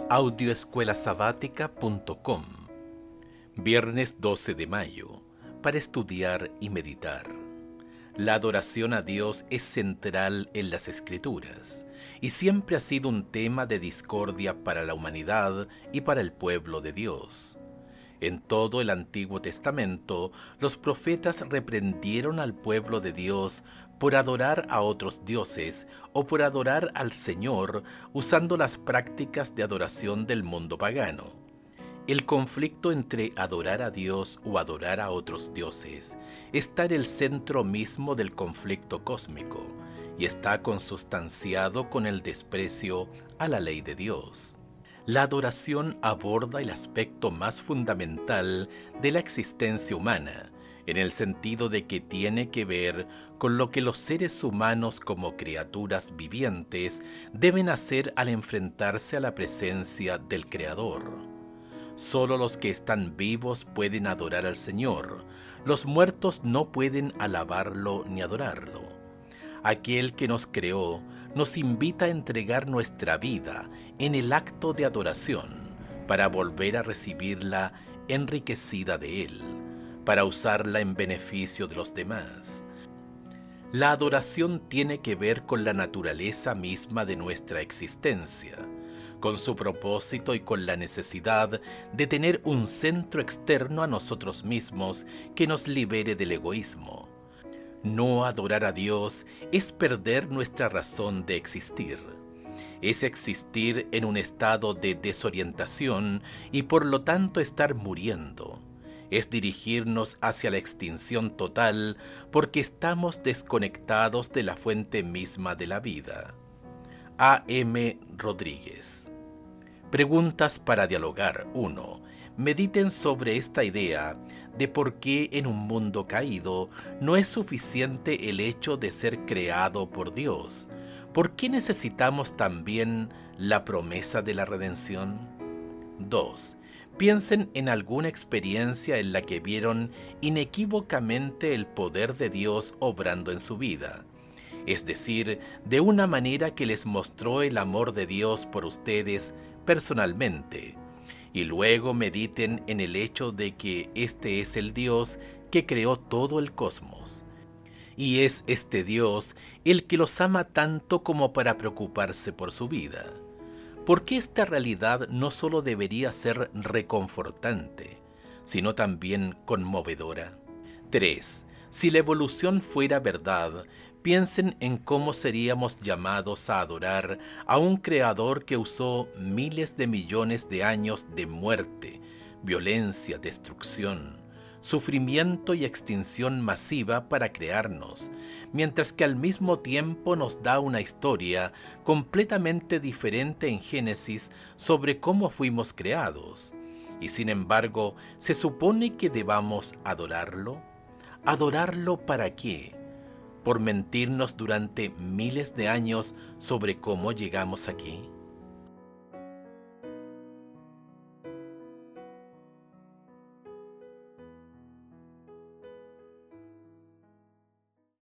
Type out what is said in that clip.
Audioescuelasabática.com. Viernes 12 de mayo, para estudiar y meditar. La adoración a Dios es central en las Escrituras y siempre ha sido un tema de discordia para la humanidad y para el pueblo de Dios. En todo el Antiguo Testamento, los profetas reprendieron al pueblo de Dios por adorar a otros dioses o por adorar al Señor usando las prácticas de adoración del mundo pagano. El conflicto entre adorar a Dios o adorar a otros dioses está en el centro mismo del conflicto cósmico y está consustanciado con el desprecio a la ley de Dios. La adoración aborda el aspecto más fundamental de la existencia humana, en el sentido de que tiene que ver con lo que los seres humanos como criaturas vivientes deben hacer al enfrentarse a la presencia del Creador. Solo los que están vivos pueden adorar al Señor, los muertos no pueden alabarlo ni adorarlo. Aquel que nos creó nos invita a entregar nuestra vida en el acto de adoración para volver a recibirla enriquecida de Él, para usarla en beneficio de los demás. La adoración tiene que ver con la naturaleza misma de nuestra existencia, con su propósito y con la necesidad de tener un centro externo a nosotros mismos que nos libere del egoísmo. No adorar a Dios es perder nuestra razón de existir. Es existir en un estado de desorientación y por lo tanto estar muriendo. Es dirigirnos hacia la extinción total porque estamos desconectados de la fuente misma de la vida. A. M. Rodríguez. Preguntas para dialogar. 1. Mediten sobre esta idea de por qué en un mundo caído no es suficiente el hecho de ser creado por Dios. ¿Por qué necesitamos también la promesa de la redención? 2. Piensen en alguna experiencia en la que vieron inequívocamente el poder de Dios obrando en su vida, es decir, de una manera que les mostró el amor de Dios por ustedes personalmente, y luego mediten en el hecho de que este es el Dios que creó todo el cosmos. Y es este Dios el que los ama tanto como para preocuparse por su vida. ¿Por qué esta realidad no solo debería ser reconfortante, sino también conmovedora? 3. Si la evolución fuera verdad, piensen en cómo seríamos llamados a adorar a un creador que usó miles de millones de años de muerte, violencia, destrucción, sufrimiento y extinción masiva para crearnos, mientras que al mismo tiempo nos da una historia completamente diferente en Génesis sobre cómo fuimos creados. Y sin embargo, ¿se supone que debamos adorarlo? ¿Adorarlo para qué? ¿Por mentirnos durante miles de años sobre cómo llegamos aquí?